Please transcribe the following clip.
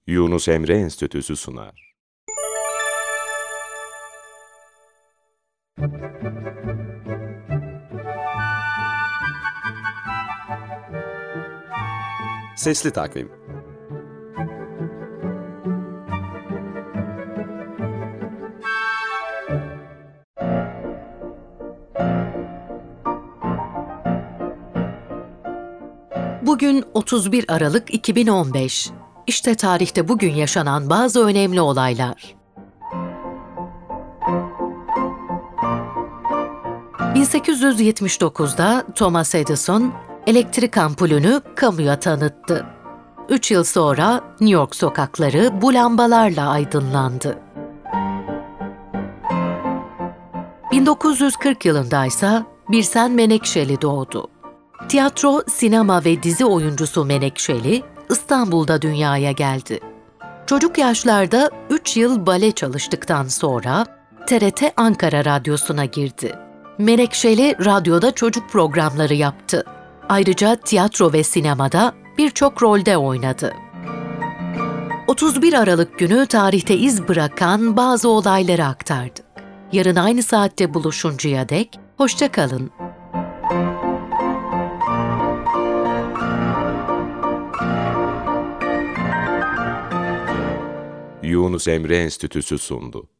Yunus Emre Enstitüsü sunar. Sesli Takvim. Bugün 31 Aralık 2015. İşte tarihte bugün yaşanan bazı önemli olaylar. 1879'da Thomas Edison elektrik ampulünü kamuya tanıttı. 3 yıl sonra New York sokakları bu lambalarla aydınlandı. 1940 yılında ise Birsen Menekşeli doğdu. Tiyatro, sinema ve dizi oyuncusu Menekşeli, İstanbul'da dünyaya geldi. Çocuk yaşlarda 3 yıl bale çalıştıktan sonra TRT Ankara Radyosu'na girdi. Menekşeli radyoda çocuk programları yaptı. Ayrıca tiyatro ve sinemada birçok rolde oynadı. 31 Aralık günü tarihte iz bırakan bazı olayları aktardık. Yarın aynı saatte buluşuncaya dek hoşça kalın. Yunus Emre Enstitüsü sundu.